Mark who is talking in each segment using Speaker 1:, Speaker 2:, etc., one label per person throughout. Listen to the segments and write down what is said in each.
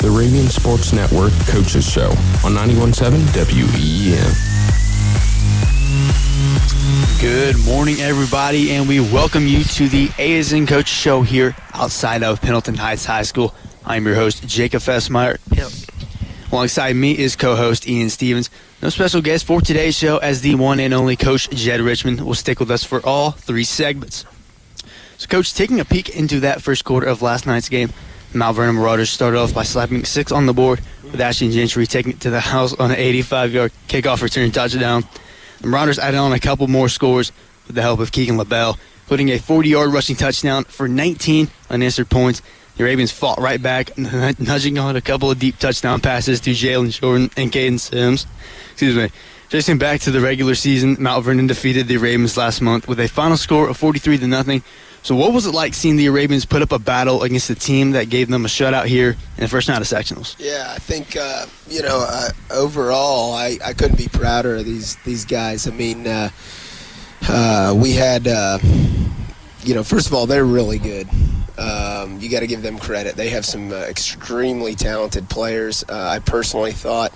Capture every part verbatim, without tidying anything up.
Speaker 1: the Arabian Sports Network Coaches Show on ninety-one point seven W E E N.
Speaker 2: Good morning, everybody, and we welcome you to the A as in Coach Show here outside of Pendleton Heights High School. I'm your host, Jacob Fessmeyer. Alongside me is co-host Ian Stevens. No special guest for today's show, as the one and only Coach Jed Richmond will stick with us for all three segments. So, Coach, taking a peek into that first quarter of last night's game, the Mount Vernon Marauders started off by slapping six on the board, with Ashton Gentry taking it to the house on an eighty-five-yard kickoff return touchdown. The Marauders added on a couple more scores with the help of Keegan LaBelle, putting a forty-yard rushing touchdown for nineteen unanswered points. The Arabians fought right back, nudging on a couple of deep touchdown passes to Jalen Jordan and Caden Sims. Excuse me. Chasing back to the regular season, Mount Vernon defeated the Arabians last month with a final score of forty-three to nothing. So what was it like seeing the Arabians put up a battle against a team that gave them a shutout here in the first night of sectionals?
Speaker 3: Yeah, I think, uh, you know, uh, overall, I, I couldn't be prouder of these, these guys. I mean, uh, uh, we had, uh, you know, first of all, they're really good. Um, you got to give them credit. They have some uh, extremely talented players. Uh, I personally thought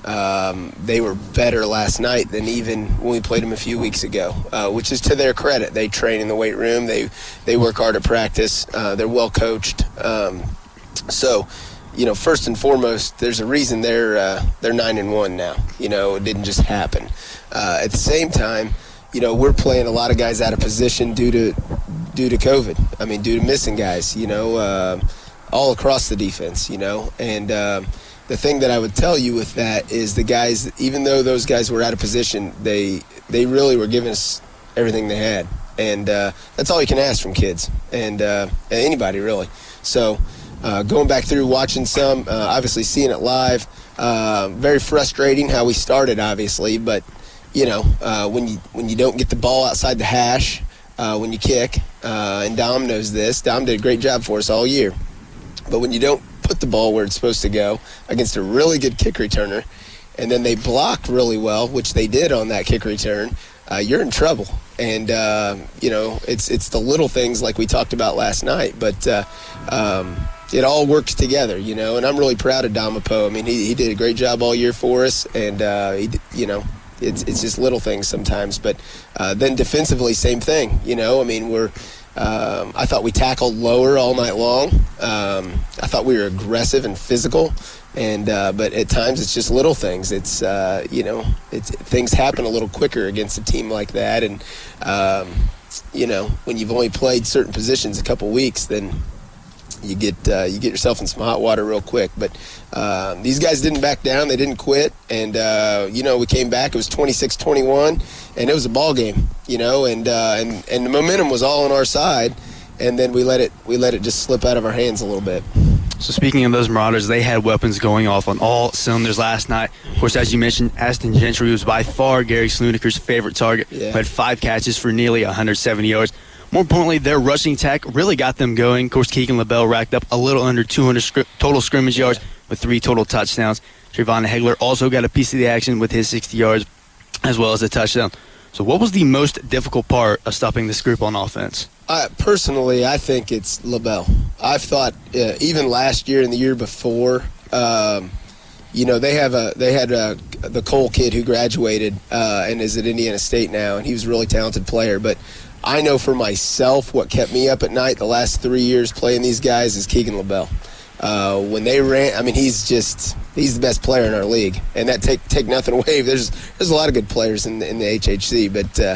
Speaker 3: um, they were better last night than even when we played them a few weeks ago, uh, which is to their credit. They train in the weight room. They they work hard at practice. Uh, they're well coached. Um, so, you know, first and foremost, there's a reason they're uh, they're nine and one now. You know, it didn't just happen. Uh, at the same time, you know, we're playing a lot of guys out of position due to due to COVID. I mean, due to missing guys, you know, uh, all across the defense, you know. And uh, the thing that I would tell you with that is the guys, even though those guys were out of position, they they really were giving us everything they had. And uh, that's all you can ask from kids and uh, anybody, really. So uh, going back through, watching some, uh, obviously seeing it live, uh, very frustrating how we started, obviously, but you know, uh, when you when you don't get the ball outside the hash, uh, when you kick, uh, and Dom knows this. Dom did a great job for us all year. But when you don't put the ball where it's supposed to go against a really good kick returner, and then they block really well, which they did on that kick return, uh, you're in trouble. And, uh, you know, it's it's the little things like we talked about last night. But uh, um, it all works together, you know. And I'm really proud of Dom Apo. I mean, he, he did a great job all year for us. And, uh, he, you know, It's it's just little things sometimes, but uh, then defensively, same thing. You know, I mean, we're. Um, I thought we tackled lower all night long. Um, I thought we were aggressive and physical, and uh, but at times it's just little things. It's uh, you know, it's things happen a little quicker against a team like that, and um, you know, when you've only played certain positions a couple weeks, then you get uh, you get yourself in some hot water real quick. But uh, these guys didn't back down. They didn't quit. And, uh, you know, we came back. It was twenty-six twenty-one, and it was a ball game, you know, and, uh, and and the momentum was all on our side. And then we let it we let it just slip out of our hands a little bit.
Speaker 2: So speaking of those Marauders, they had weapons going off on all cylinders last night. Of course, as you mentioned, Ashton Gentry was by far Gary Sluniker's favorite target.
Speaker 3: Yeah.
Speaker 2: He had five catches for nearly one hundred seventy yards. More importantly, their rushing attack really got them going. Of course, Keegan LaBelle racked up a little under two hundred scri- total scrimmage yards with three total touchdowns. Trayvon Hegler also got a piece of the action with his sixty yards as well as a touchdown. So what was the most difficult part of stopping this group on offense?
Speaker 3: Uh, personally, I think it's LaBelle. I've thought uh, even last year and the year before, um, you know, they have a they had a, the Cole kid who graduated uh, and is at Indiana State now, and he was a really talented player. But I know for myself what kept me up at night the last three years playing these guys is Keegan LaBelle. Uh, when they ran, I mean, he's just he's the best player in our league, and that take take nothing away. There's there's a lot of good players in the, in the H H C, but uh,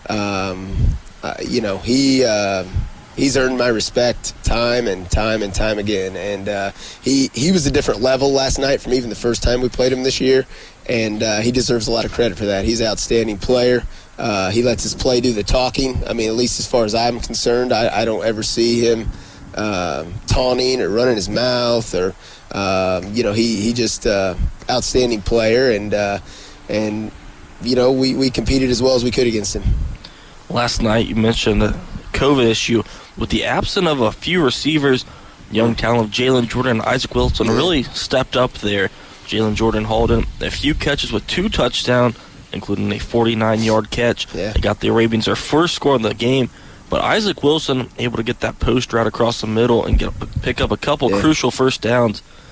Speaker 3: um, uh, you know he uh, he's earned my respect time and time and time again, and uh, he he was a different level last night from even the first time we played him this year, and uh, he deserves a lot of credit for that. He's an outstanding player. Uh, he lets his play do the talking. I mean, at least as far as I'm concerned, I, I don't ever see him uh, taunting or running his mouth or, um, you know, he, he just uh, outstanding player. And, uh, and you know, we, we competed as well as we could against him.
Speaker 4: Last night you mentioned the COVID issue. With the absence of a few receivers, young talent of Jalen Jordan and Isaac Wilson really stepped up there. Jalen Jordan hauled in a few catches with two touchdowns, including a forty-nine-yard catch.
Speaker 3: Yeah.
Speaker 4: They got the Arabians their first score in the game. But Isaac Wilson able to get that post route across the middle and get pick up a couple
Speaker 3: yeah.
Speaker 4: crucial first downs.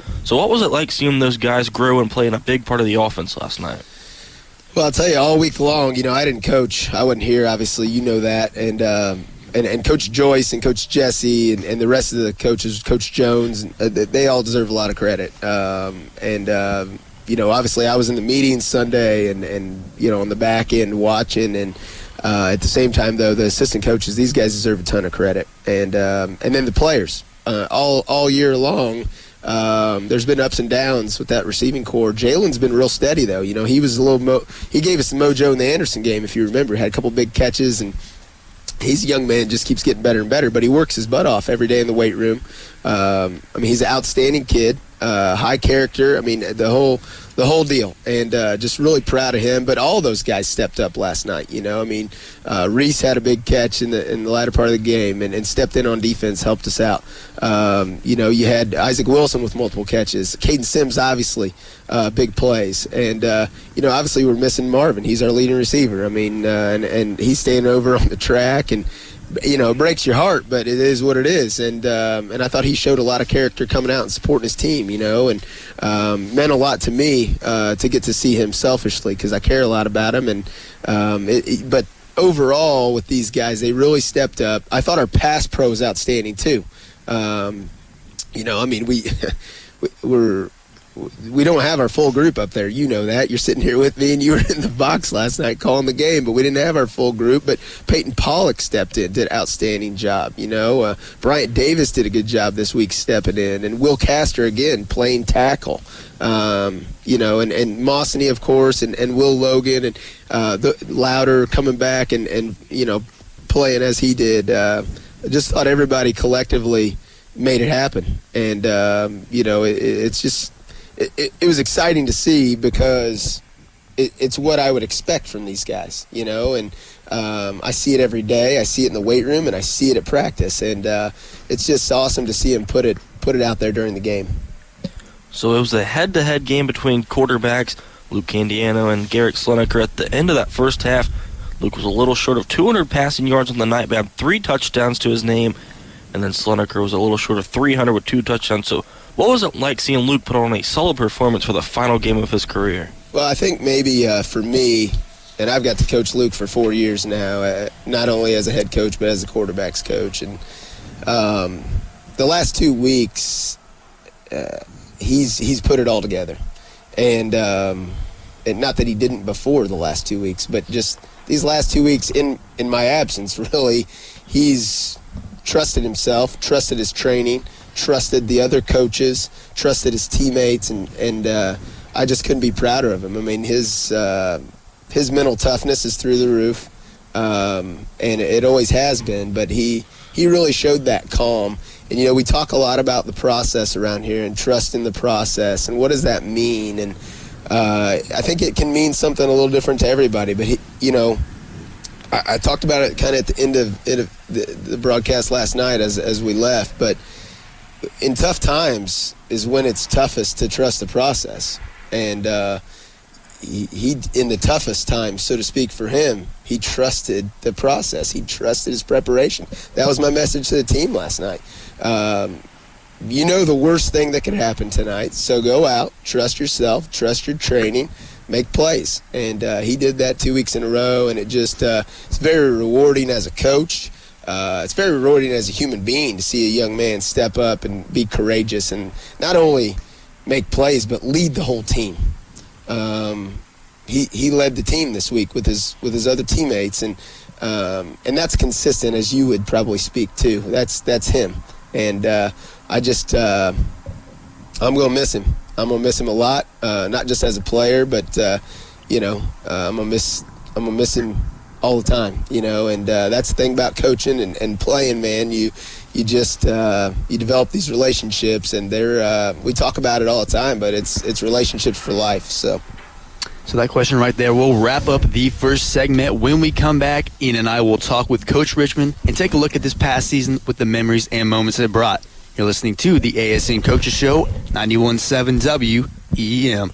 Speaker 4: So what was it like seeing those guys grow and play in a big part of the offense last night?
Speaker 3: Well, I'll tell you, all week long, you know, I didn't coach. I wasn't here, obviously. You know that. And um, and, and Coach Joyce and Coach Jesse and, and the rest of the coaches, Coach Jones, uh, they all deserve a lot of credit. Um, and, uh, you know, obviously I was in the meetings Sunday and, and you know, on the back end watching. And uh, at the same time, though, the assistant coaches, these guys deserve a ton of credit. And um, and then the players, uh, all all year long. Um, there's been ups and downs with that receiving core. Jalen's been real steady, though. You know, he was a little mo- he gave us the mojo in the Anderson game, if you remember. Had a couple big catches, and he's a young man, just keeps getting better and better. But he works his butt off every day in the weight room. Um, I mean, he's an outstanding kid, uh, high character. I mean, the whole the whole deal, and uh, just really proud of him. But all those guys stepped up last night. You know, I mean, uh, Reese had a big catch in the in the latter part of the game, and, and stepped in on defense, helped us out. Um, you know, you had Isaac Wilson with multiple catches. Caden Sims, obviously, uh, big plays. And, uh, you know, obviously we're missing Marvin. He's our leading receiver. I mean, uh, and, and he's staying over on the track. And, you know, it breaks your heart, but it is what it is. And um, and I thought he showed a lot of character coming out and supporting his team, you know, and um, meant a lot to me uh, to get to see him selfishly because I care a lot about him. And um, it, it, But overall with these guys, they really stepped up. I thought our pass pro was outstanding too. Um, you know, I mean, we, we're, we don't have our full group up there. You know that. You're sitting here with me, and you were in the box last night calling the game, but we didn't have our full group. But Peyton Pollock stepped in, did an outstanding job. You know, uh, Bryant Davis did a good job this week stepping in, and Will Castor, again, playing tackle. Um, you know, and, and Mossany, of course, and, and Will Logan, and uh, the Louder coming back and, and, you know, playing as he did. Uh, I just thought everybody collectively made it happen. And, um, you know, it, it's just it, – it, it was exciting to see because it, it's what I would expect from these guys, you know. And um, I see it every day. I see it in the weight room, and I see it at practice. And uh, it's just awesome to see him put it put it out there during the game.
Speaker 4: So it was a head-to-head game between quarterbacks Luke Candiano and Garrett Slonaker. At the end of that first half, Luke was a little short of two hundred passing yards on the night, but had three touchdowns to his name. And then Slonaker was a little short of three hundred with two touchdowns. So what was it like seeing Luke put on a solid performance for the final game of his career?
Speaker 3: Well, I think maybe uh, for me, and I've got to coach Luke for four years now, uh, not only as a head coach but as a quarterback's coach. And um, the last two weeks, uh, he's he's put it all together. And, um, and not that he didn't before the last two weeks, but just – these last two weeks in, in my absence, really, he's trusted himself, trusted his training, trusted the other coaches, trusted his teammates, and, and uh, I just couldn't be prouder of him. I mean, his uh, his mental toughness is through the roof, um, and it always has been, but he, he really showed that calm. And, you know, we talk a lot about the process around here and trusting the process, and what does that mean? And Uh, I think it can mean something a little different to everybody, but, he, you know, I, I talked about it kind of at the end of, it, of the, the broadcast last night as as we left, but in tough times is when it's toughest to trust the process. And uh, he, he, in the toughest times, so to speak, for him, he trusted the process. He trusted his preparation. That was my message to the team last night. Um You know the worst thing that could happen tonight, so go out, trust yourself, trust your training, make plays. And uh, he did that two weeks in a row, and it just uh, it's very rewarding as a coach. Uh, it's very rewarding as a human being to see a young man step up and be courageous and not only make plays but lead the whole team. Um, he he led the team this week with his with his other teammates, and um, and that's consistent, as you would probably speak to. That's that's him, and. Uh, I just, uh, I'm going to miss him. I'm going to miss him a lot, uh, not just as a player, but, uh, you know, uh, I'm going to miss, I'm going to miss him all the time, you know, and uh, that's the thing about coaching and, and playing, man. You, you just, uh, you develop these relationships, and they're, uh, we talk about it all the time, but it's, it's relationships for life, so.
Speaker 2: So that question right there will wrap up the first segment. When we come back, Ian and I will talk with Coach Richmond and take a look at this past season with the memories and moments it brought. You're listening to the A S N Coaches Show, ninety-one point seven W E E M.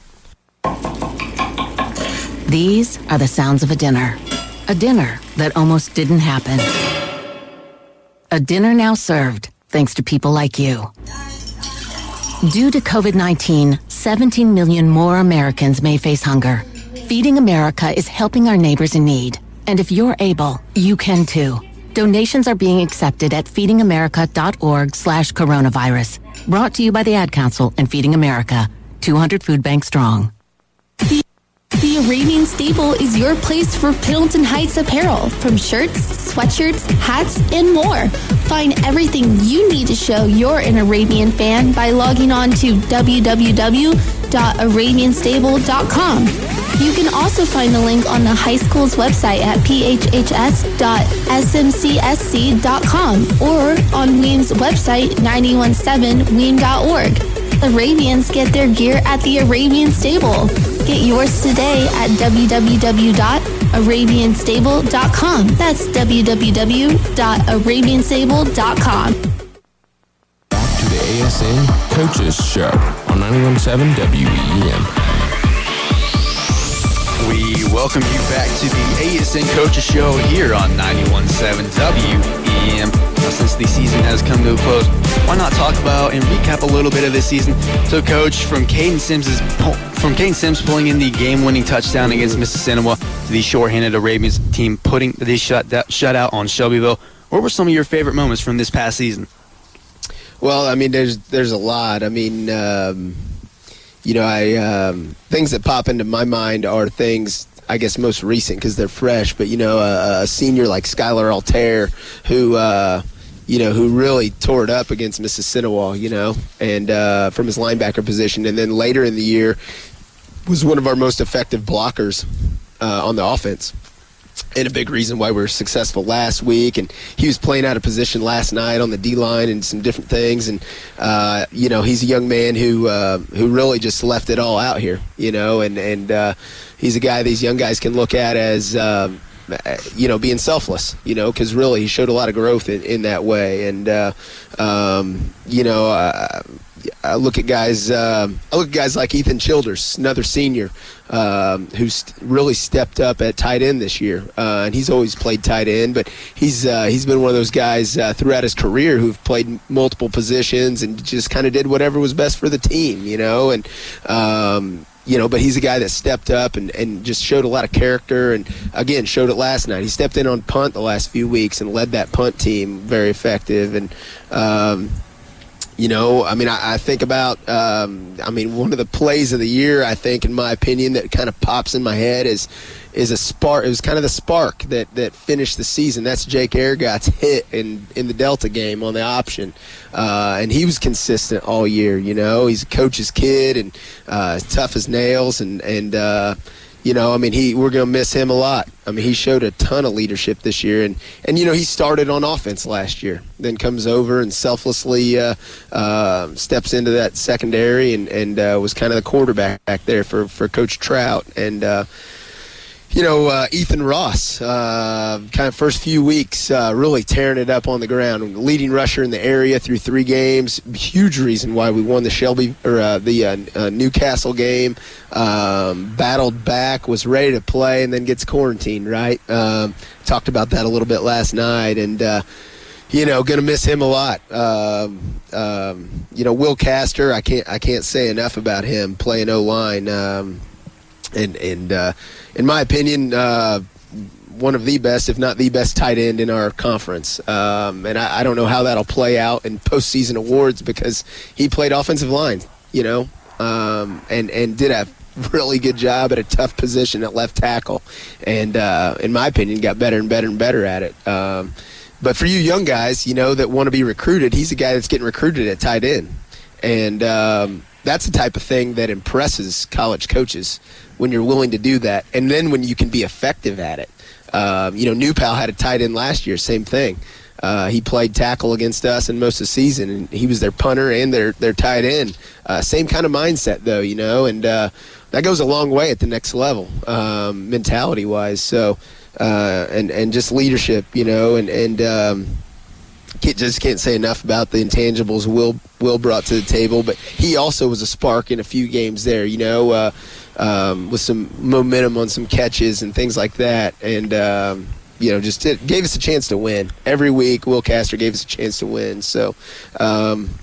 Speaker 5: These are the sounds of a dinner. A dinner that almost didn't happen. A dinner now served, thanks to people like you. Due to COVID nineteen, seventeen million more Americans may face hunger. Feeding America is helping our neighbors in need. And if you're able, you can too. Donations are being accepted at feedingamerica.org slash coronavirus. Brought to you by the Ad Council and Feeding America, two hundred Food Bank strong.
Speaker 6: The, the Arabian Stable is your place for Pendleton Heights apparel, from shirts, sweatshirts, hats, and more. Find everything you need to show you're an Arabian fan by logging on to w w w dot arabian stable dot com. You can also find the link on the high school's website at p h h s dot s m c s c dot com or on Weems' website nine one seven weem dot org. Arabians get their gear at the Arabian Stable. Get yours today at w w w dot arabian stable dot com. That's w w w dot arabian stable dot com.
Speaker 1: Back to the A S N Coaches Show on ninety-one point seven W E M.
Speaker 2: We welcome you back to the A S N Coaches Show here on ninety-one point seven W E M. Now, since the season has come to a close, why not talk about and recap a little bit of this season? So, Coach, from Caden Sims's from Caden Sims pulling in the game-winning touchdown against Mississinewa to the shorthanded Arabians team putting the shut shutout on Shelbyville, what were some of your favorite moments from this past season?
Speaker 3: Well, I mean, there's there's a lot. I mean, um, you know, I um, things that pop into my mind are things, I guess, most recent because they're fresh. But, you know, a, a senior like Skylar Altair who, uh, you know, who really tore it up against Mississinewa, you know, and uh, from his linebacker position. And then later in the year was one of our most effective blockers uh, on the offense. And a big reason why we were successful last week. And he was playing out of position last night on the D-line and some different things. And, uh, you know, he's a young man who uh, who really just left it all out here, you know. And, and uh, he's a guy these young guys can look at as, uh, you know, being selfless, you know, because really he showed a lot of growth in, in that way. And, uh, um, you know, uh, I look at guys. Um, I look at guys like Ethan Childers, another senior, um, who's really stepped up at tight end this year, uh, and he's always played tight end. But he's uh, he's been one of those guys uh, throughout his career who've played multiple positions and just kind of did whatever was best for the team, you know. And um, you know, but he's a guy that stepped up and, and just showed a lot of character. And again, showed it last night. He stepped in on punt the last few weeks and led that punt team very effective. And um, You know, I mean, I, I think about, um, I mean, one of the plays of the year, I think, in my opinion, that kind of pops in my head is is a spark. It was kind of the spark that, that finished the season. That's Jake Ergott's hit in, in the Delta game on the option. Uh, and he was consistent all year, you know. He's a coach's kid and uh, tough as nails. And, and uh, you know, I mean, he we're going to miss him a lot. I mean, he showed a ton of leadership this year. And, and, you know, he started on offense last year, then comes over and selflessly uh, uh, steps into that secondary and, and uh, was kind of the quarterback back there for, for Coach Trout. And, uh, you know, uh, Ethan Ross, uh, kind of first few weeks, uh, really tearing it up on the ground, leading rusher in the area through three games. Huge reason why we won the Shelby or uh, the uh, uh, Newcastle game. Um, battled back, was ready to play, and then gets quarantined. Right? Um, talked about that a little bit last night, and uh, you know, gonna miss him a lot. Um, um, you know, Will Castor, I can't I can't say enough about him playing O-line. Um, and and uh, in my opinion, uh, one of the best, if not the best, tight end in our conference. Um, and I, I don't know how that'll play out in postseason awards because he played offensive line, you know, um, and and did a really good job at a tough position at left tackle, and uh, in my opinion, got better and better and better at it. Um, but for you young guys, you know, that want to be recruited, he's a guy that's getting recruited at tight end, and um, that's the type of thing that impresses college coaches when you're willing to do that, and then when you can be effective at it. Um, you know, New Pal had a tight end last year, same thing. Uh, he played tackle against us in most of the season, and he was their punter and their, their tight end. Uh, same kind of mindset, though, you know, and uh, that goes a long way at the next level, um, mentality-wise. So, uh, and and just leadership, you know, and and um, can't, just can't say enough about the intangibles Will Will brought to the table. But he also was a spark in a few games there, you know, uh, um, with some momentum on some catches and things like that, and. Um, You know, just did, gave us a chance to win every week. Will Castor gave us a chance to win. So, um,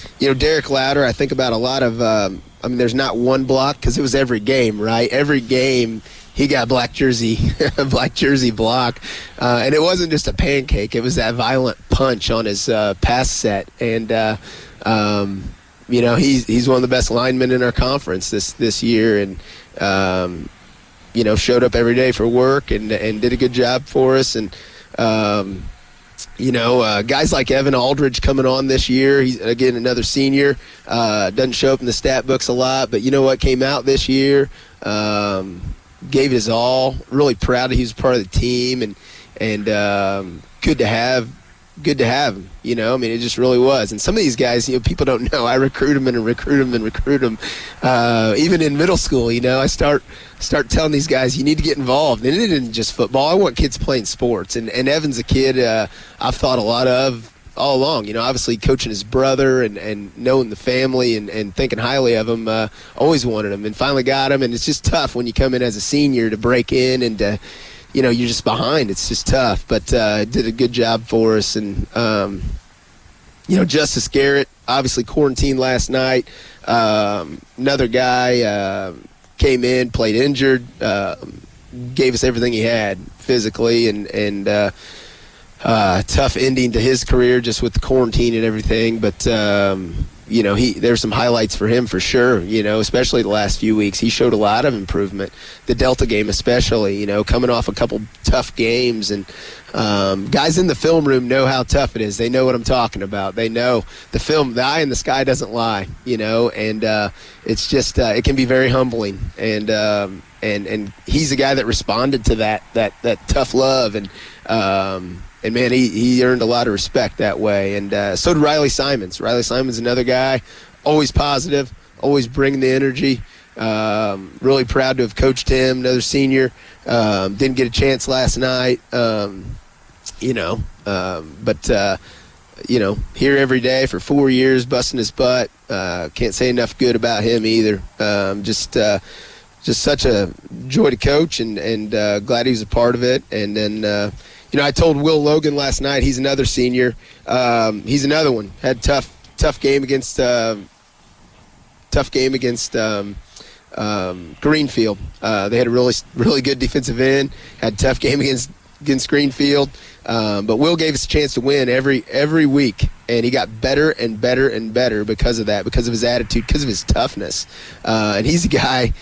Speaker 3: you know, Derek Louder, I think about a lot of, um, I mean, there's not one block because it was every game, right? Every game he got black jersey, black jersey block. Uh, and it wasn't just a pancake. It was that violent punch on his uh, pass set. And, uh, um, you know, he's he's one of the best linemen in our conference this, this year. And, um, you know, showed up every day for work and and did a good job for us. And, um, you know, uh, guys like Evan Aldridge coming on this year. He's, again, another senior. Uh, doesn't show up in the stat books a lot, but you know what? Came out this year, um, gave his all. Really proud that he was part of the team, and and um, good to have. Good to have him, you know. I mean, it just really was. And some of these guys, you know, people don't know. I recruit them and recruit them and recruit them. Uh, even in middle school, you know, I start start telling these guys, you need to get involved. And it isn't just football. I want kids playing sports. And, and Evan's a kid uh, I've thought a lot of all along. You know, obviously coaching his brother and, and knowing the family and, and thinking highly of him, uh, always wanted him and finally got him. And it's just tough when you come in as a senior to break in and to, you know, you're just behind. It's just tough, but uh, did a good job for us. And, um, you know, Justice Garrett, obviously quarantined last night. Um, another guy uh, came in, played injured, uh, gave us everything he had physically, and, and uh, uh, tough ending to his career just with the quarantine and everything. But, um, you know, he there's some highlights for him for sure, you know, especially the last few weeks. He showed a lot of improvement. The Delta game especially, you know, coming off a couple tough games. And um, guys in the film room know how tough it is. They know what I'm talking about. They know the film, the eye in the sky doesn't lie, you know, and uh, it's just, uh, it can be very humbling. And, um, and, and he's a guy that responded to that, that, that tough love. And, um, And, man, he, he earned a lot of respect that way. And uh, so did Riley Simons. Riley Simons, another guy, always positive, always bringing the energy. Um, really proud to have coached him, another senior. Um, didn't get a chance last night, um, you know. Um, but, uh, you know, here every day for four years, busting his butt. Uh, can't say enough good about him either. Um, just uh, just such a joy to coach, and, and uh, glad he was a part of it. And then uh, – you know, I told Will Logan last night, he's another senior. Um, he's another one. Had tough, tough game against, uh, tough game against um, um, Greenfield. Uh, they had a really, really good defensive end. Had a tough game against against Greenfield. Um, but Will gave us a chance to win every every week, and he got better and better and better because of that, because of his attitude, because of his toughness. Uh, and he's a guy.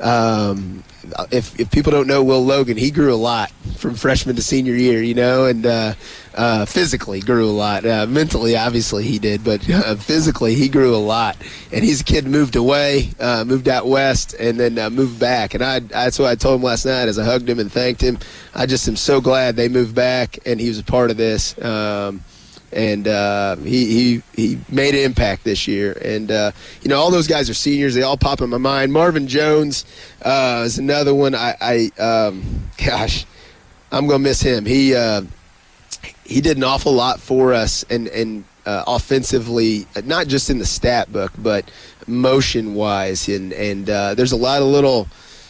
Speaker 3: Um, if if people don't know Will Logan, he grew a lot from freshman to senior year, you know, and uh, uh, physically grew a lot. Uh, mentally, obviously, he did, but uh, physically, he grew a lot. And he's a kid who moved away, uh, moved out west, and then uh, moved back. And I that's what I told him last night as I hugged him and thanked him. I just am so glad they moved back, and he was a part of this. Um, And uh, he, he he made an impact this year. And, uh, you know, all those guys are seniors. They all pop in my mind. Marvin Jones uh, is another one. I, I um, gosh, I'm going to miss him. He uh, he did an awful lot for us and, and uh, offensively, not just in the stat book, but motion-wise. And, and uh, there's a lot of little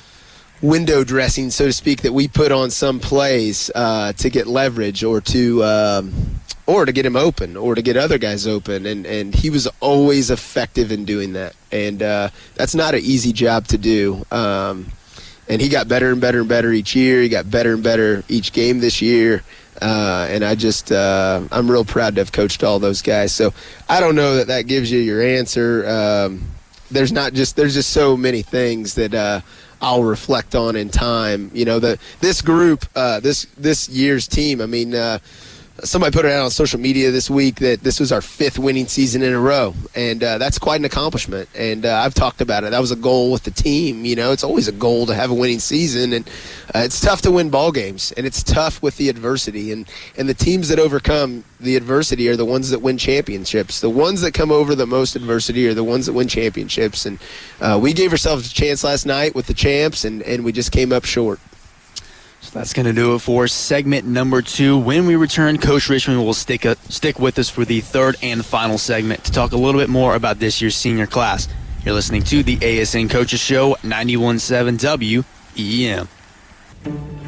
Speaker 3: window dressing, so to speak, that we put on some plays uh, to get leverage or to um, – or to get him open, or to get other guys open, and, and he was always effective in doing that. And uh, that's not an easy job to do. Um, and he got better and better and better each year. He got better and better each game this year. Uh, and I just, uh, I'm real proud to have coached all those guys. So I don't know that that gives you your answer. Um, there's not just, there's just so many things that uh, I'll reflect on in time. You know, the this group, uh, this this year's team. I mean. Uh, Somebody put it out on social media this week that this was our fifth winning season in a row, and uh, that's quite an accomplishment. And uh, I've talked about it. That was a goal with the team. You know, it's always a goal to have a winning season, and uh, it's tough to win ball games, and it's tough with the adversity. And, and the teams that overcome the adversity are the ones that win championships. The ones that come over the most adversity are the ones that win championships. And uh, we gave ourselves a chance last night with the champs, and, and we just came up short.
Speaker 2: So that's going to do it for segment number two. When we return, Coach Richmond will stick a, stick with us for the third and final segment to talk a little bit more about this year's senior class. You're listening to the A S N Coaches Show, ninety-one point seven W E E M.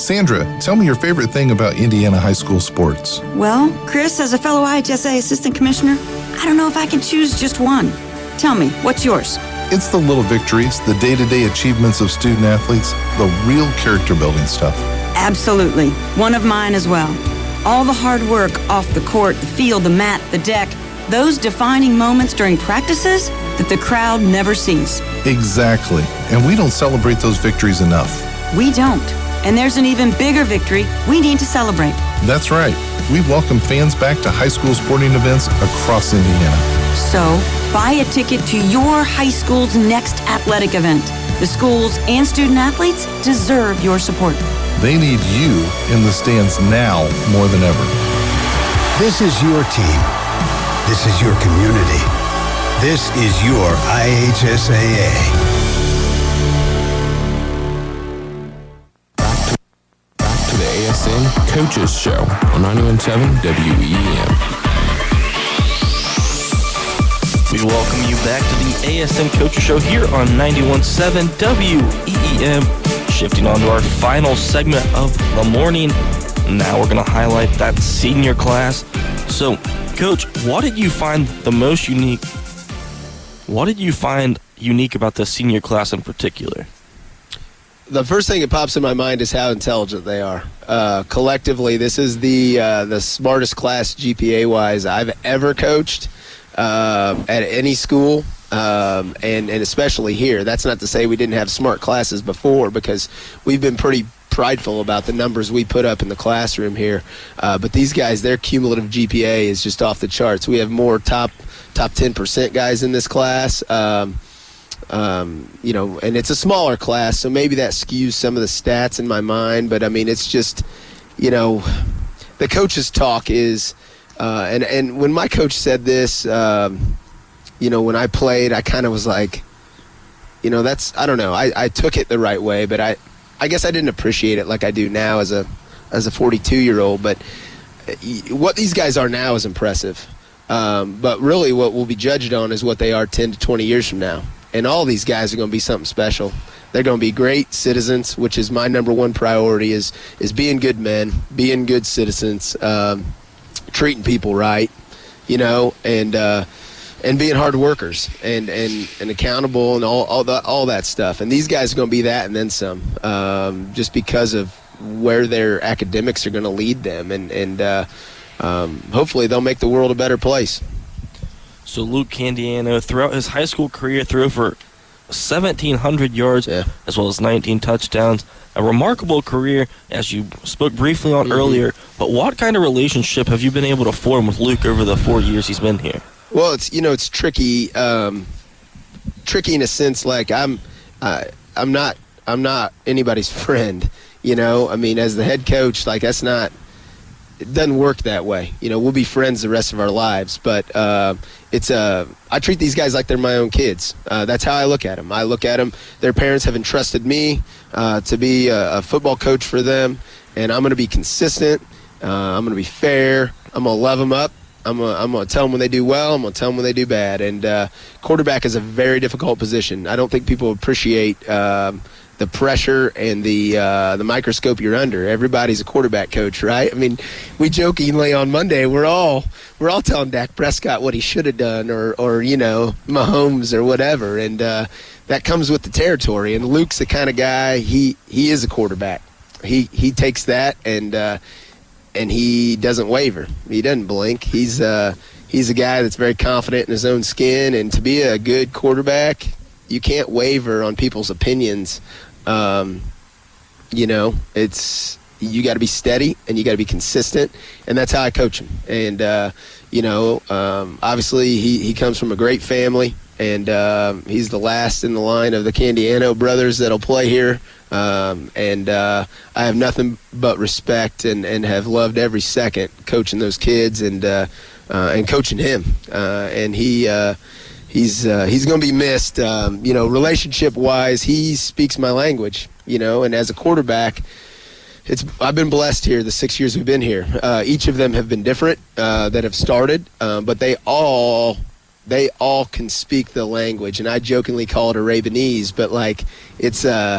Speaker 7: Sandra, tell me your favorite thing about Indiana high school sports.
Speaker 8: Well, Chris, as a fellow I H S A assistant commissioner, I don't know if I can choose just one. Tell me, what's yours?
Speaker 7: It's the little victories, the day-to-day achievements of student athletes, the real character-building stuff.
Speaker 8: Absolutely. One of mine as well. All the hard work off the court, the field, the mat, the deck, those defining moments during practices that the crowd never sees.
Speaker 7: Exactly. And we don't celebrate those victories enough. We
Speaker 8: don't. And there's an even bigger victory we need to celebrate.
Speaker 7: That's right. We welcome fans back to high school sporting events across Indiana.
Speaker 8: So, buy a ticket to your high school's next athletic event. The schools and student athletes deserve your support.
Speaker 7: They need you in the stands now more than ever.
Speaker 9: This is your team. This is your community. This is your I H S A A.
Speaker 1: A S N Coaches Show on ninety-one point seven W E E M.
Speaker 4: We welcome you back to the A S N Coaches Show here on ninety-one point seven W E E M. Shifting on to our final segment of the morning. Now we're going to highlight that senior class. So, Coach, what did you find the most unique? What did you find unique about the senior class in particular?
Speaker 3: The first thing that pops in my mind is how intelligent they are. Uh, collectively, this is the uh, the smartest class G P A-wise I've ever coached uh, at any school, um, and, and especially here. That's not to say we didn't have smart classes before, because we've been pretty prideful about the numbers we put up in the classroom here. Uh, but these guys, their cumulative G P A is just off the charts. We have more top top ten percent guys in this class. Um, Um, you know, and it's a smaller class, so maybe that skews some of the stats in my mind. But, I mean, it's just, you know, the coach's talk is, uh, and, and when my coach said this, um, you know, when I played, I kind of was like, you know, that's, I don't know, I, I took it the right way, but I, I guess I didn't appreciate it like I do now as a as a forty-two-year-old. But what these guys are now is impressive. Um, but really what we'll be judged on is what they are ten to twenty years from now. And all these guys are going to be something special. They're going to be great citizens, which is my number one priority, is is being good men, being good citizens, um, treating people right, you know, and uh, and being hard workers and, and, and accountable and all all, the, all that stuff. And these guys are going to be that and then some, um, just because of where their academics are going to lead them. And, and uh, um, hopefully they'll make the world a better place.
Speaker 4: So Luke Candiano, throughout his high school career, threw for seventeen hundred yards, yeah, as well as nineteen touchdowns. A remarkable career, as you spoke briefly on mm-hmm. earlier. But what kind of relationship have you been able to form with Luke over the four years he's been here?
Speaker 3: Well, it's you know it's tricky, um, tricky in a sense. Like I'm, uh, I'm not, I'm not anybody's friend. You know, I mean, as the head coach, like that's not. It doesn't work that way. You know, we'll be friends the rest of our lives, but uh, it's uh, I treat these guys like they're my own kids. Uh, that's how I look at them. I look at them. Their parents have entrusted me uh, to be a, a football coach for them, and I'm going to be consistent. Uh, I'm going to be fair. I'm going to love them up. I'm going I'm to tell them when they do well. I'm going to tell them when they do bad. And uh, quarterback is a very difficult position. I don't think people appreciate uh, the pressure and the uh, the microscope you're under. Everybody's a quarterback coach, right? I mean, we jokingly on Monday, we're all we're all telling Dak Prescott what he should have done, or or you know, Mahomes or whatever, and uh, that comes with the territory. And Luke's the kind of guy, he he is a quarterback. He he takes that and uh, and he doesn't waver. He doesn't blink. He's uh he's a guy that's very confident in his own skin, and to be a good quarterback, you can't waver on people's opinions. Um, you know, it's you got to be steady and you got to be consistent, and that's how I coach him. And uh, you know, um, obviously he, he comes from a great family, and uh, he's the last in the line of the Candiano brothers that'll play here. Um, and uh, I have nothing but respect and, and have loved every second coaching those kids and uh, uh, and coaching him. Uh, and he. Uh, He's uh, he's going to be missed, um, you know, relationship-wise. He speaks my language, you know, and as a quarterback, it's I've been blessed here the six years we've been here. Uh, each of them have been different uh, that have started, uh, but they all they all can speak the language, and I jokingly call it Arabianese, but like it's uh,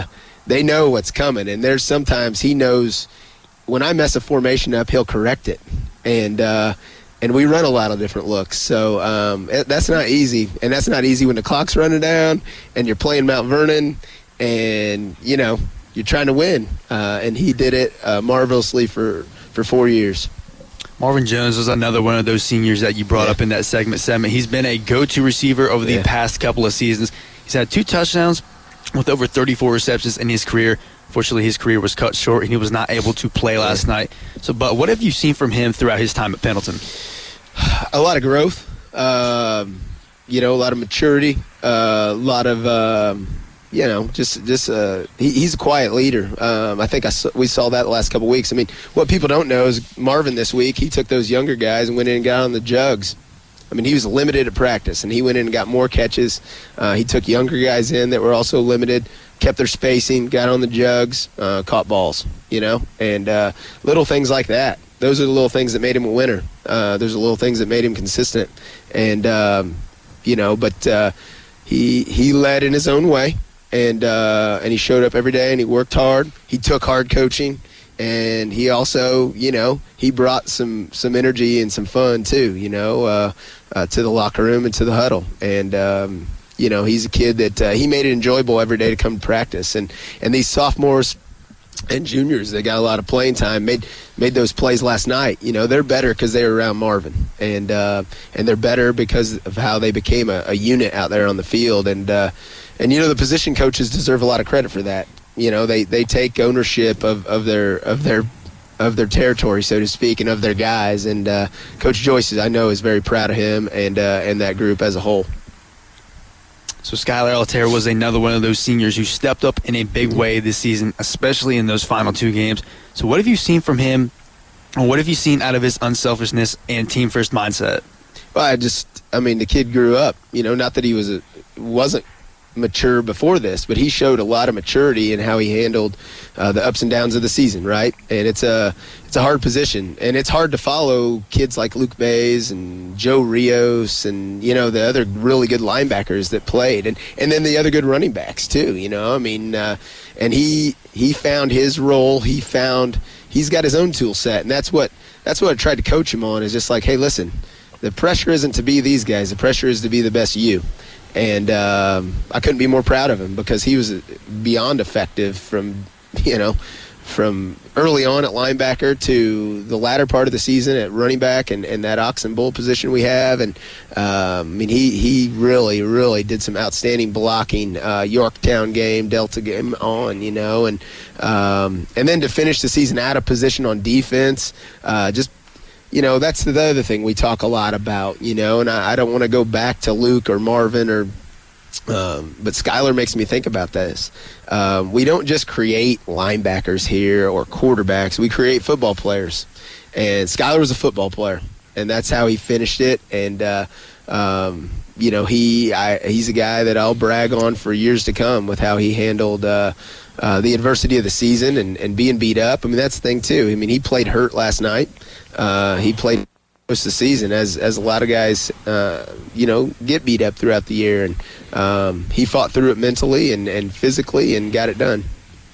Speaker 3: they know what's coming. And there's sometimes he knows when I mess a formation up, he'll correct it. And uh, and we run a lot of different looks. So um, it, that's not easy. And that's not easy when the clock's running down and you're playing Mount Vernon and, you know, you're trying to win. Uh, and he did it uh, marvelously for, for four years.
Speaker 2: Marvin Jones was another one of those seniors that you brought
Speaker 3: yeah.
Speaker 2: up in that segment segment. He's been a go-to receiver over the
Speaker 3: yeah.
Speaker 2: past couple of seasons. He's had two touchdowns with over thirty-four receptions in his career. Fortunately, his career was cut short, and he was not able to play last yeah. night. So, but what have you seen from him throughout his time at Pendleton?
Speaker 3: A lot of growth, um, you know, a lot of maturity, uh, a lot of, um, you know, just just uh, he, he's a quiet leader. Um, I think I saw, we saw that the last couple of weeks. I mean, what people don't know is Marvin this week, he took those younger guys and went in and got on the jugs. I mean, he was limited at practice, and he went in and got more catches. Uh, he took younger guys in that were also limited, kept their spacing, got on the jugs, uh, caught balls, you know, and uh, little things like that. Those are the little things that made him a winner. Uh, those are the little things that made him consistent. And, um, you know, but uh, he he led in his own way, and uh, and he showed up every day, and he worked hard. He took hard coaching. And he also, you know, he brought some, some energy and some fun, too, you know, uh, uh, to the locker room and to the huddle. And, um, you know, he's a kid that uh, he made it enjoyable every day to come to practice. And, and these sophomores and juniors, they got a lot of playing time, made made those plays last night. You know, they're better because they were around Marvin. And uh, and they're better because of how they became a, a unit out there on the field. And, uh, and, you know, the position coaches deserve a lot of credit for that. You know, they, they take ownership of, of their of their of their territory, so to speak, and of their guys. And uh, Coach Joyce, I know, is very proud of him and uh, and that group as a whole.
Speaker 2: So Skylar Altair was another one of those seniors who stepped up in a big way this season, especially in those final two games. So what have you seen from him, or what have you seen out of his unselfishness and team-first mindset?
Speaker 3: Well, I just, I mean, the kid grew up. You know, not that he was a, wasn't mature before this, but he showed a lot of maturity in how he handled uh, the ups and downs of the season, right? And it's a it's a hard position, and it's hard to follow kids like Luke Mays and Joe Rios and, you know, the other really good linebackers that played, and and then the other good running backs too, you know. I mean, uh, and he he found his role. He found he's got his own tool set, and that's what that's what I tried to coach him on, is just like, hey, listen, the pressure isn't to be these guys. The pressure is to be the best you. And um, I couldn't be more proud of him, because he was beyond effective from, you know, from early on at linebacker to the latter part of the season at running back and, and that ox and bull position we have. And, um, I mean, he, he really, really did some outstanding blocking, uh, Yorktown game, Delta game on, you know. And, um, and then to finish the season out of position on defense, uh, just, you know, that's the other thing we talk a lot about, you know, and I, I don't want to go back to Luke or Marvin or um, but Skylar makes me think about this. Um, we don't just create linebackers here or quarterbacks. We create football players. And Skylar was a football player, and that's how he finished it. And, uh, um, you know, he I, he's a guy that I'll brag on for years to come with how he handled uh, uh, the adversity of the season and, and being beat up. I mean, that's the thing, too. I mean, he played hurt last night. Uh, he played most of the season, as as a lot of guys, uh, you know, get beat up throughout the year. And um, he fought through it mentally and, and physically and got it done.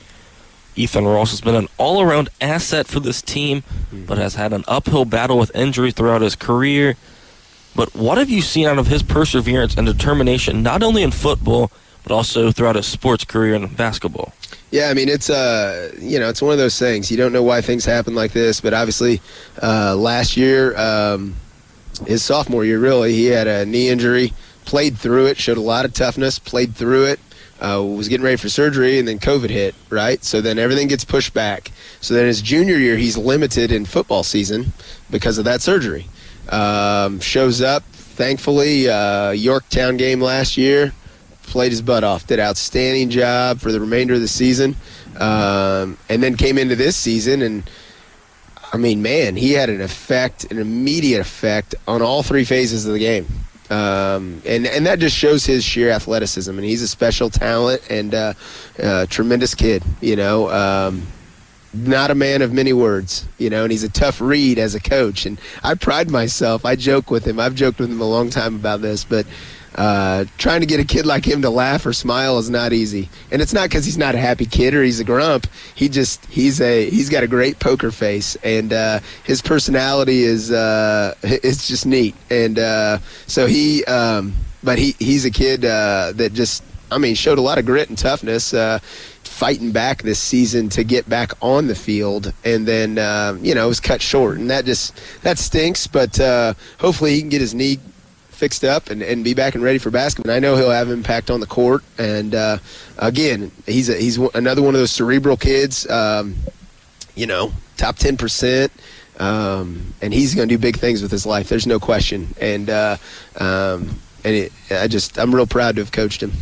Speaker 4: Ethan Ross has been an all-around asset for this team, but has had an uphill battle with injury throughout his career. But what have you seen out of his perseverance and determination, not only in football, but also throughout his sports career in basketball?
Speaker 3: Yeah, I mean, it's uh, you know, it's one of those things. You don't know why things happen like this, but obviously uh, last year, um, his sophomore year, really, he had a knee injury, played through it, showed a lot of toughness, played through it, uh, was getting ready for surgery, and then COVID hit, right? So then everything gets pushed back. So then his junior year, he's limited in football season because of that surgery. Um, shows up, thankfully, uh, Yorktown game last year, played his butt off, did an outstanding job for the remainder of the season, um, and then came into this season, and I mean, man, he had an effect, an immediate effect on all three phases of the game. Um, and, and that just shows his sheer athleticism, and he's a special talent and uh, a tremendous kid, you know. Um, not a man of many words, you know, and he's a tough read as a coach. And I pride myself, I joke with him, I've joked with him a long time about this, but uh, trying to get a kid like him to laugh or smile is not easy. And it's not because he's not a happy kid or he's a grump. He just he's a he's got a great poker face, and uh, his personality is uh, it's just neat. And uh, so he, um, but he he's a kid uh, that just I mean showed a lot of grit and toughness. Uh, fighting back this season to get back on the field, and then uh, you know it was cut short, and that just that stinks, but uh, hopefully he can get his knee fixed up and, and be back and ready for basketball. And I know he'll have impact on the court, and uh, again he's a, he's another one of those cerebral kids, um, you know top ten percent, um, and he's going to do big things with his life, there's no question. And uh, um, and it, I just I'm real proud to have coached him.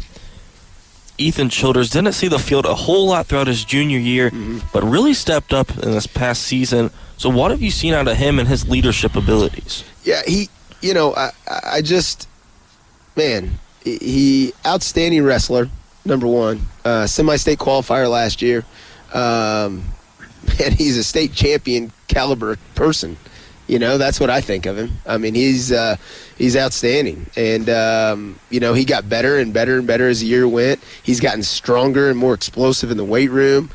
Speaker 4: Ethan Childers didn't see the field a whole lot throughout his junior year, mm-hmm. but really stepped up in this past season. So what have you seen out of him and his leadership abilities?
Speaker 3: Yeah, he, you know, I, I just, man, he, outstanding wrestler, number one. Uh, semi-state qualifier last year. Um, man, he's a state champion caliber person. You know, that's what I think of him. I mean, he's uh, he's outstanding. And, um, you know, he got better and better and better as the year went. He's gotten stronger and more explosive in the weight room.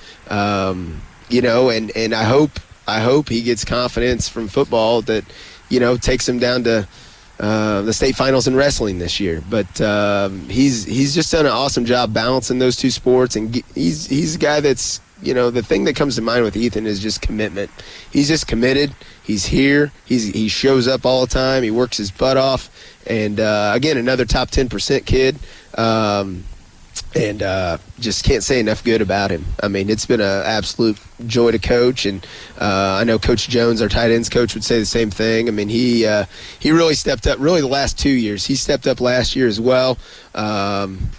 Speaker 3: Um, you know, and, and I hope I hope he gets confidence from football that, you know, takes him down to uh, the state finals in wrestling this year. But um, he's he's just done an awesome job balancing those two sports. And he's he's a guy that's, you know, the thing that comes to mind with Ethan is just commitment. He's just committed. He's here. He's he shows up all the time. He works his butt off. And, uh, again, another top ten percent kid. Um, and uh, just can't say enough good about him. I mean, it's been an absolute joy to coach. And uh, I know Coach Jones, our tight ends coach, would say the same thing. I mean, he uh, he really stepped up really the last two years. He stepped up last year as well. Um,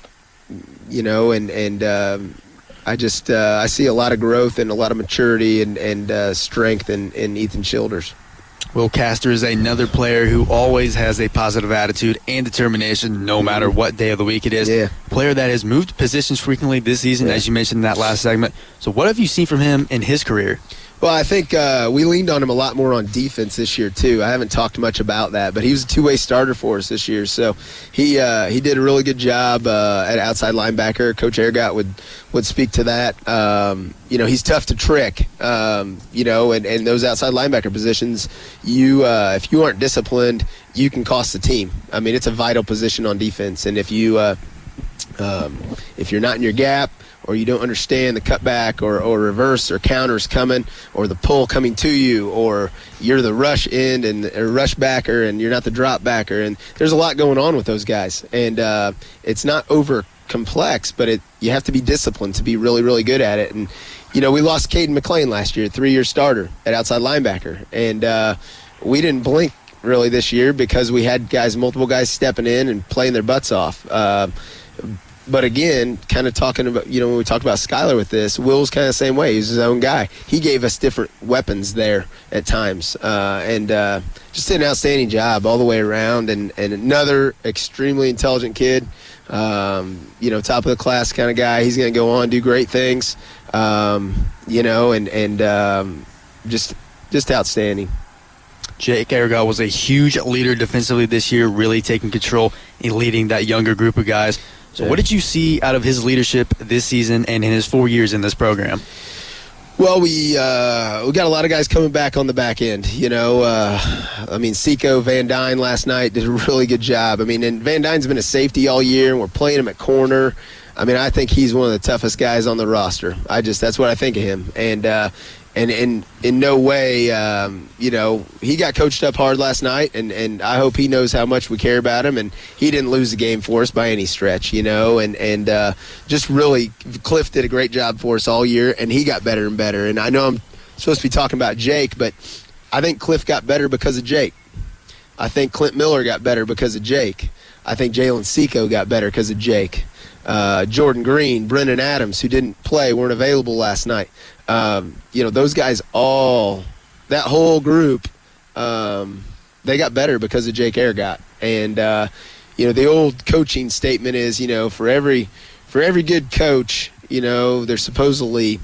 Speaker 3: you know, and, and um, I just uh, I see a lot of growth and a lot of maturity and, and uh, strength in, in Ethan Childers.
Speaker 2: Will Castor is another player who always has a positive attitude and determination no matter what day of the week it is.
Speaker 3: Yeah.
Speaker 2: Player that has moved positions frequently this season, yeah. as you mentioned in that last segment. So what have you seen from him in his career?
Speaker 3: Well, I think uh, we leaned on him a lot more on defense this year, too. I haven't talked much about that, but he was a two-way starter for us this year. So he uh, he did a really good job uh, at outside linebacker. Coach Ergott would, would speak to that. Um, you know, he's tough to trick, um, you know, and, and those outside linebacker positions, you uh, if you aren't disciplined, you can cost the team. I mean, it's a vital position on defense. And if, you, uh, um, if you're not in your gap, or you don't understand the cutback or, or reverse or counters coming or the pull coming to you, or you're the rush end and or rush backer and you're not the drop backer. And there's a lot going on with those guys. And uh, it's not over complex, but it you have to be disciplined to be really, really good at it. And, you know, we lost Caden McLean last year, three-year starter at outside linebacker. And uh, we didn't blink really this year because we had guys, multiple guys stepping in and playing their butts off. Uh, But again, kind of talking about, you know, when we talked about Skylar with this, Will's kind of the same way. He's his own guy. He gave us different weapons there at times. Uh, and uh, just did an outstanding job all the way around. And, and another extremely intelligent kid, um, you know, top of the class kind of guy. He's going to go on and do great things, um, you know, and, and um, just just outstanding.
Speaker 2: Jake Ergott was a huge leader defensively this year, really taking control and leading that younger group of guys. So what did you see out of his leadership this season and in his four years in this program?
Speaker 3: Well, we uh, we got a lot of guys coming back on the back end. You know, uh, I mean, Seco Van Dyne last night did a really good job. I mean, and Van Dyne's been a safety all year, and we're playing him at corner. I mean, I think he's one of the toughest guys on the roster. I just that's what I think of him. And uh, and in in no way, um, you know, he got coached up hard last night, and, and I hope he knows how much we care about him. And he didn't lose the game for us by any stretch, you know. And and uh, just really, Cliff did a great job for us all year, and he got better and better. And I know I'm supposed to be talking about Jake, but I think Cliff got better because of Jake. I think Clint Miller got better because of Jake. I think Jalen Seco got better because of Jake. Uh, Jordan Green, Brendan Adams, who didn't play, weren't available last night. Um, you know, those guys all, that whole group, um, they got better because of Jake Ergott. And, uh, you know, the old coaching statement is, you know, for every for every good coach, you know, there's supposedly,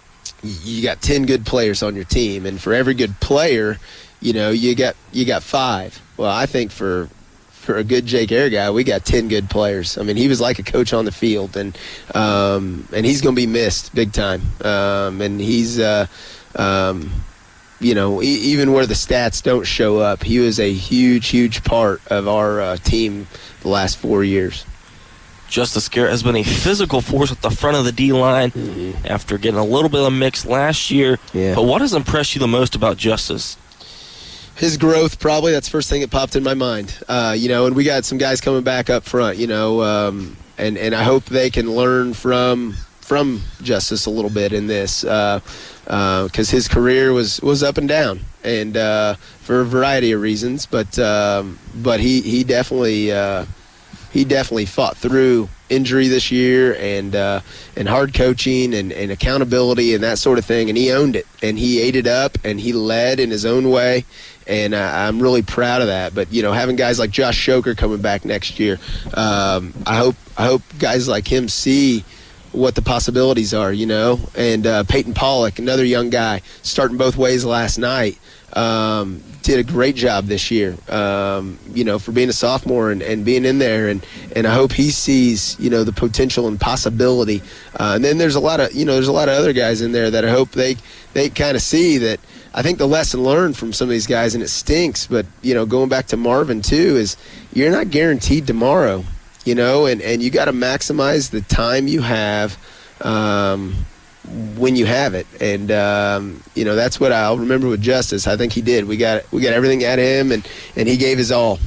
Speaker 3: you got ten good players on your team. And for every good player, you know, you got you got five. Well, I think for for a good Jake Air guy, we got ten good players. I mean, he was like a coach on the field, and um, and he's going to be missed big time. Um, and he's, uh, um, you know, e- even where the stats don't show up, he was a huge, huge part of our uh, team the last four years.
Speaker 4: Justice Garrett has been a physical force at the front of the D-line mm-hmm. after getting a little bit of mix last year.
Speaker 3: Yeah.
Speaker 4: But what has impressed you the most about Justice?
Speaker 3: His growth, probably. That's the first thing that popped in my mind. Uh, you know, and we got some guys coming back up front, you know, um, and, and I hope they can learn from from Justice a little bit in this because uh, uh, his career was, was up and down, and uh, for a variety of reasons. But um, but he, he definitely uh, he definitely fought through injury this year and uh, and hard coaching and, and accountability and that sort of thing, and he owned it, and he ate it up, and he led in his own way. And uh, I'm really proud of that. But, you know, having guys like Josh Shoker coming back next year, um, I hope I hope guys like him see what the possibilities are, you know. And uh, Peyton Pollock, another young guy, starting both ways last night, um, did a great job this year, um, you know, for being a sophomore and, and being in there. And, and I hope he sees, you know, the potential and possibility. Uh, and then there's a lot of, you know, there's a lot of other guys in there that I hope they, they kind of see that. I think the lesson learned from some of these guys, and it stinks, but, you know, going back to Marvin, too, is you're not guaranteed tomorrow, you know, and, and you got to maximize the time you have um, when you have it. And, um, you know, that's what I'll remember with Justice. I think he did. We got we got everything at him, and, and he gave his all.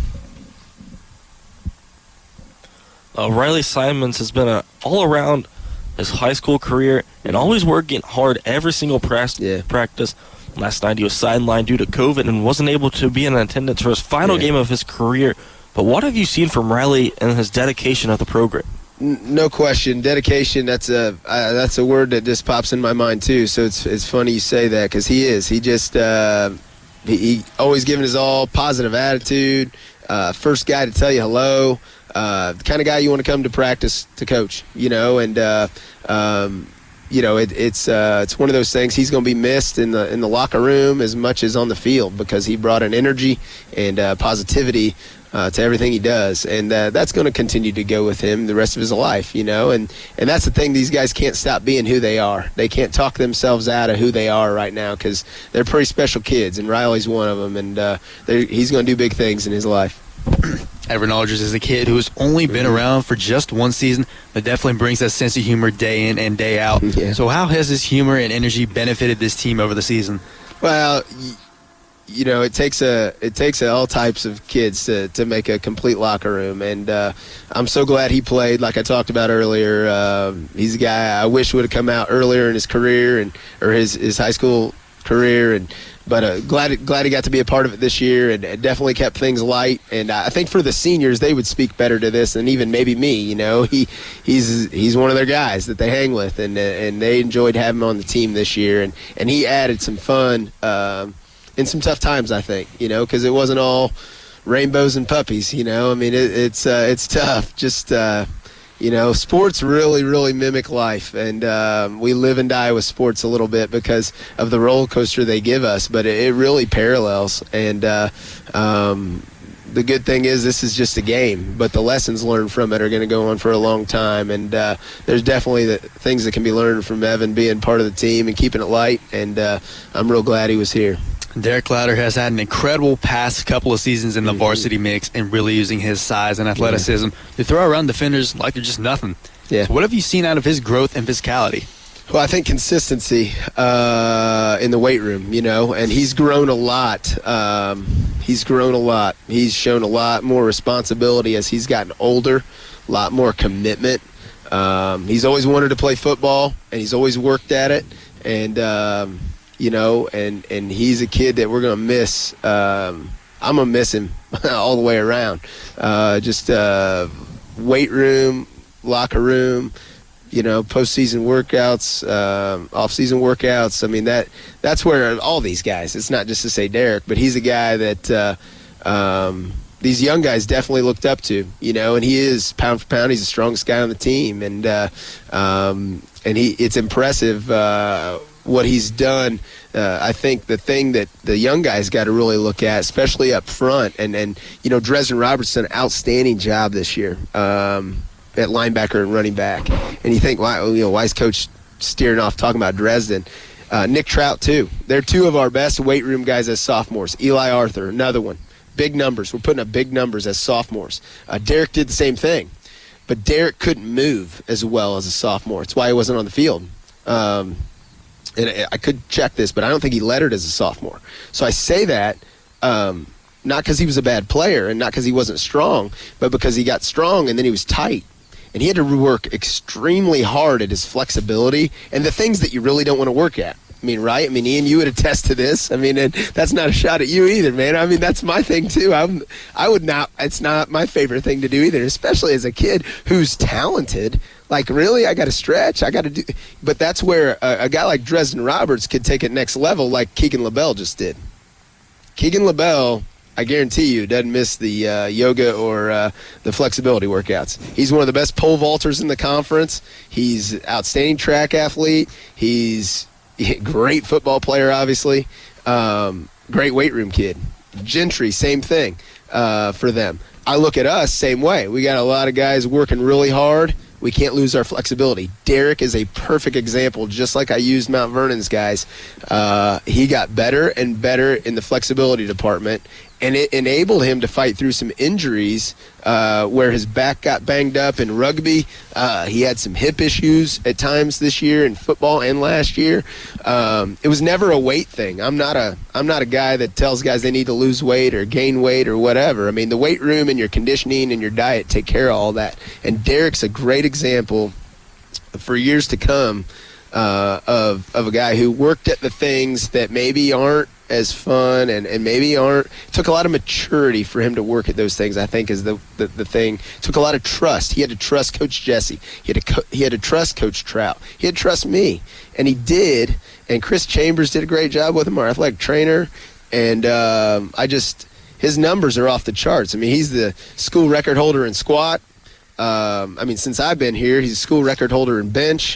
Speaker 4: Uh, Riley Simons has been a all-around his high school career and always working hard every single press,
Speaker 3: yeah.
Speaker 4: practice. Last night he was sidelined due to COVID and wasn't able to be in attendance for his final
Speaker 3: yeah.
Speaker 4: game of his career. But what have you seen from Riley and his dedication of the program?
Speaker 3: No question, dedication. That's a uh, that's a word that just pops in my mind too. So it's it's funny you say that because he is. He just uh, he, he always giving his all, positive attitude. Uh, first guy to tell you hello. Uh, the kind of guy you want to come to practice to coach. You know, and. Uh, um, You know, it, it's uh, it's one of those things. He's going to be missed in the in the locker room as much as on the field because he brought an energy and uh, positivity uh, to everything he does, and uh, that's going to continue to go with him the rest of his life. You know, and and that's the thing. These guys can't stop being who they are. They can't talk themselves out of who they are right now because they're pretty special kids, and Riley's one of them, and uh, he's going to do big things in his life.
Speaker 2: Everett Aldridge is a kid who has only been around for just one season, but definitely brings that sense of humor day in and day out.
Speaker 3: Yeah.
Speaker 2: So how has his humor and energy benefited this team over the season?
Speaker 3: Well, you know, it takes a it takes all types of kids to, to make a complete locker room, and uh, I'm so glad he played. Like I talked about earlier, uh, he's a guy I wish would have come out earlier in his career and or his, his high school career, and but uh, glad glad he got to be a part of it this year, and it definitely kept things light. And I think for the seniors, they would speak better to this than even maybe me. You know, he he's he's one of their guys that they hang with, and and they enjoyed having him on the team this year, and and he added some fun um, in some tough times. I think, you know, because it wasn't all rainbows and puppies. You know, I mean, it, it's uh, it's tough. Just uh, you know, sports really, really mimic life, and um, we live and die with sports a little bit because of the roller coaster they give us, but it, it really parallels. And uh, um, the good thing is this is just a game, but the lessons learned from it are going to go on for a long time, and uh, there's definitely the things that can be learned from Evan being part of the team and keeping it light, and uh, I'm real glad he was here.
Speaker 2: Derek Louder has had an incredible past couple of seasons in the mm-hmm. varsity mix and really using his size and athleticism yeah. to throw around defenders like they're just nothing.
Speaker 3: Yeah.
Speaker 2: So what have you seen out of his growth and physicality?
Speaker 3: Well, I think consistency uh, in the weight room, you know, and he's grown a lot. Um, he's grown a lot. He's shown a lot more responsibility as he's gotten older, a lot more commitment. Um, he's always wanted to play football, and he's always worked at it. And, um, you know, and, and he's a kid that we're going to miss. Um, I'm going to miss him all the way around. Uh, just uh, weight room, locker room, you know, postseason workouts, um, off-season workouts. I mean, that that's where all these guys, it's not just to say Derek, but he's a guy that uh, um, these young guys definitely looked up to, you know, and he is pound for pound. He's the strongest guy on the team. And, uh, um, and he it's impressive uh, what he's done. Uh, I think the thing that the young guys got to really look at, especially up front, and, and you know, Dresden Roberts did an outstanding job this year um, at linebacker and running back. And you think, why, you know, why is Coach steering off talking about Dresden? Uh, Nick Trout, too. They're two of our best weight room guys as sophomores. Eli Arthur, another one. Big numbers. We're putting up big numbers as sophomores. Uh, Derek did the same thing. But Derek couldn't move as well as a sophomore. That's why he wasn't on the field. Um, and I could check this, but I don't think he lettered as a sophomore. So I say that um, not because he was a bad player and not because he wasn't strong, but because he got strong and then he was tight. And he had to work extremely hard at his flexibility and the things that you really don't want to work at. I mean, right? I mean, Ian, you would attest to this. I mean, and that's not a shot at you either, man. I mean, that's my thing, too. I'm, I would not, it's not my favorite thing to do either, especially as a kid who's talented. Like, really, I got to stretch. I got to do. But that's where a, a guy like Dresden Roberts could take it next level like Keegan LaBelle just did. Keegan LaBelle, I guarantee you, doesn't miss the uh, yoga or uh, the flexibility workouts. He's one of the best pole vaulters in the conference. He's an outstanding track athlete. He's great football player, obviously. Um, great weight room kid. Gentry, same thing uh, for them. I look at us, same way. We got a lot of guys working really hard. We can't lose our flexibility. Derek is a perfect example, just like I used Mount Vernon's guys. Uh, he got better and better in the flexibility department, and it enabled him to fight through some injuries uh, where his back got banged up in rugby. Uh, he had some hip issues at times this year in football and last year. Um, it was never a weight thing. I'm not a I'm not a guy that tells guys they need to lose weight or gain weight or whatever. I mean, the weight room and your conditioning and your diet take care of all that. And Derek's a great example for years to come uh, of of a guy who worked at the things that maybe aren't as fun and, and maybe aren't. It took a lot of maturity for him to work at those things, I think, is the, the, the thing. It took a lot of trust. He had to trust Coach Jesse. He had to co- he had to trust Coach Trout. He had to trust me. And he did. And Chris Chambers did a great job with him, our athletic trainer. And um, I just, his numbers are off the charts. I mean, he's the school record holder in squat. Um, I mean, since I've been here, he's a school record holder in bench.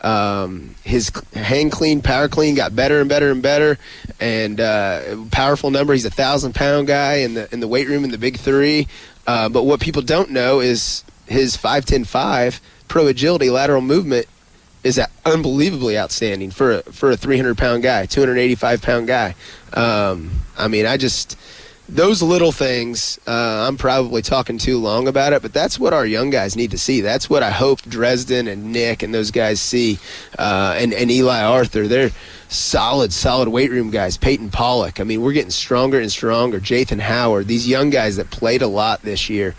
Speaker 3: Um, his hang clean, power clean got better and better and better, and uh, powerful number. He's a thousand pound guy in the in the weight room in the big three. Uh, but what people don't know is his five ten five pro agility lateral movement is unbelievably outstanding for a, for a three hundred pound guy, two hundred eighty-five pound guy. Um, I mean, I just. Those little things, uh, I'm probably talking too long about it, but that's what our young guys need to see. That's what I hope Dresden and Nick and those guys see, uh, and, and Eli Arthur. They're solid, solid weight room guys. Peyton Pollock. I mean, we're getting stronger and stronger. Jathan Howard. These young guys that played a lot this year,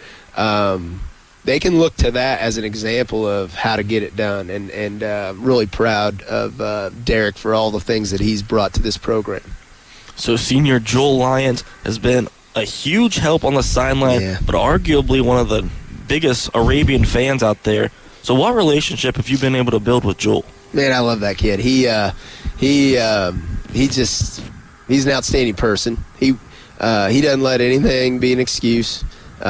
Speaker 3: um, they can look to that as an example of how to get it done, and, and uh, I'm really proud of uh, Derek for all the things that he's brought to this program.
Speaker 4: So senior Joel Lyons has been a huge help on the sideline, yeah. but arguably one of the biggest Arabian fans out there. So what relationship have you been able to build with Joel?
Speaker 3: Man, I love that kid. He uh, he um, he just he's an outstanding person. He uh, he doesn't let anything be an excuse.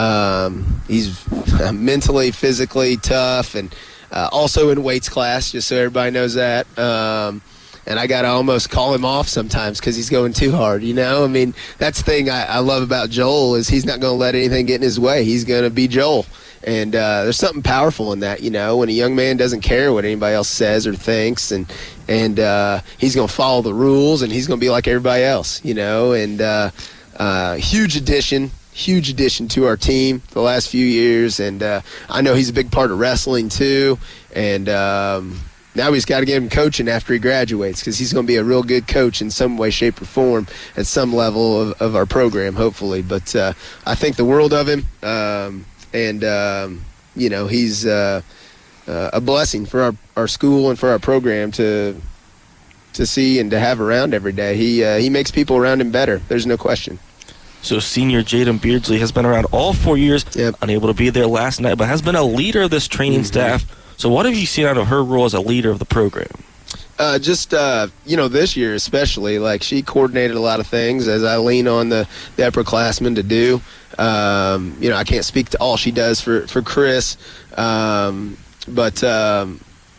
Speaker 3: Um, he's mentally, physically tough, and uh, also in weights class, just so everybody knows that. Um, And I got to almost call him off sometimes because he's going too hard, you know? I mean, that's the thing I, I love about Joel is he's not going to let anything get in his way. He's going to be Joel. And uh, there's something powerful in that, you know, when a young man doesn't care what anybody else says or thinks, and and uh, he's going to follow the rules, and he's going to be like everybody else, you know? And uh, uh, huge addition, huge addition to our team the last few years. And uh, I know he's a big part of wrestling too. And um now he's got to get him coaching after he graduates because he's going to be a real good coach in some way, shape, or form at some level of, of our program, hopefully. But uh, I think the world of him, um, and, um, you know, he's uh, uh, a blessing for our, our school and for our program to to see and to have around every day. He, uh, he makes people around him better. There's no question.
Speaker 4: So senior Jaden Beardsley has been around all four years, yep. unable to be there last night, but has been a leader of this training mm-hmm. staff. So what have you seen out of her role as a leader of the program?
Speaker 3: Uh, just, uh, you know, this year especially, like she coordinated a lot of things as I lean on the, the upperclassmen to do. Um, you know, I can't speak to all she does for, for Chris, um, but, um,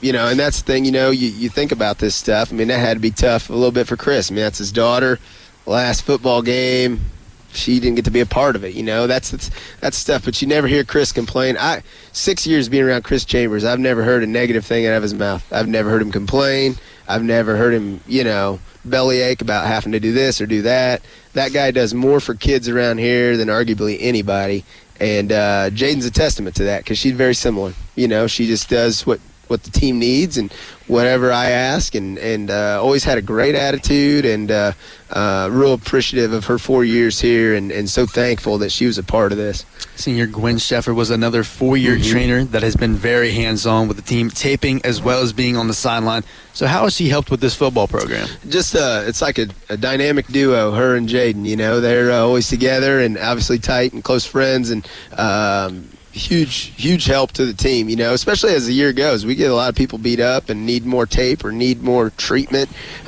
Speaker 3: you know, and that's the thing, you know, you, you think about this stuff. I mean, that had to be tough a little bit for Chris. I mean, that's his daughter. Last football game, she didn't get to be a part of it, you know. That's that's, that's stuff, but you never hear Chris complain. I Six years being around Chris Chambers, I've never heard a negative thing out of his mouth. I've never heard him complain. I've never heard him, you know, bellyache about having to do this or do that. That guy does more for kids around here than arguably anybody. And uh, Jaden's a testament to that because she's very similar. You know, she just does what, what the team needs and whatever I ask, and, and uh, always had a great attitude, and uh, uh, real appreciative of her four years here, and, and so thankful that she was a part of this.
Speaker 2: Senior Gwen Sheffer was another four-year
Speaker 3: Mm-hmm.
Speaker 2: trainer that has been very hands-on with the team, taping as well as being on the sideline. So how has she helped with this football program?
Speaker 3: Just uh, it's like a, a dynamic duo, her and Jaden. You know, they're uh, always together and obviously tight and close friends, and um, huge, huge help to the team, you know, especially as the year goes. We get a lot of people beat up and need more tape or need more treatment,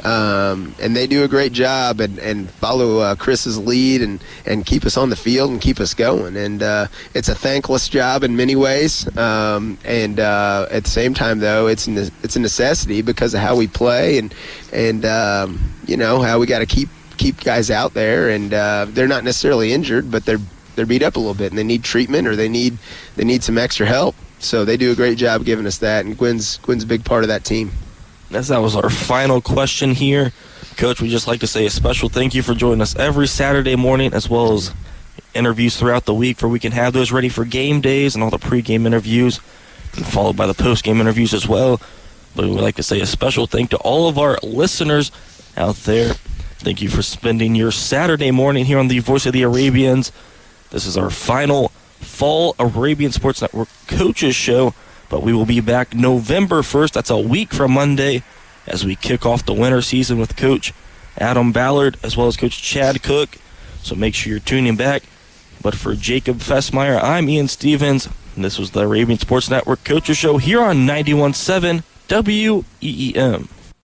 Speaker 3: um, and they do a great job and, and follow uh, Chris's lead and, and keep us on the field and keep us going. And uh, it's a thankless job in many ways, um, and uh, at the same time, though, it's ne- it's a necessity because of how we play and, and um, you know, how we got to keep keep guys out there, and uh, they're not necessarily injured, but they're they're beat up a little bit and they need treatment or they need they need some extra help. So they do a great job giving us that, and Gwen's Gwen's a big part of that team.
Speaker 4: As that was our final question here, Coach, we'd just like to say a special thank you for joining us every Saturday morning, as well as interviews throughout the week, where we can have those ready for game days and all the pregame interviews, and followed by the postgame interviews as well. But we'd like to say a special thank to all of our listeners out there. Thank you for spending your Saturday morning here on the Voice of the Arabians. This is our final Fall Arabian Sports Network Coaches Show, but we will be back November first. That's a week from Monday, as we kick off the winter season with Coach Adam Ballard as well as Coach Chad Cook. So make sure you're tuning back. But for Jacob Fessmeyer, I'm Ian Stevens, and this was the Arabian Sports Network Coaches Show here on ninety-one point seven W E E M.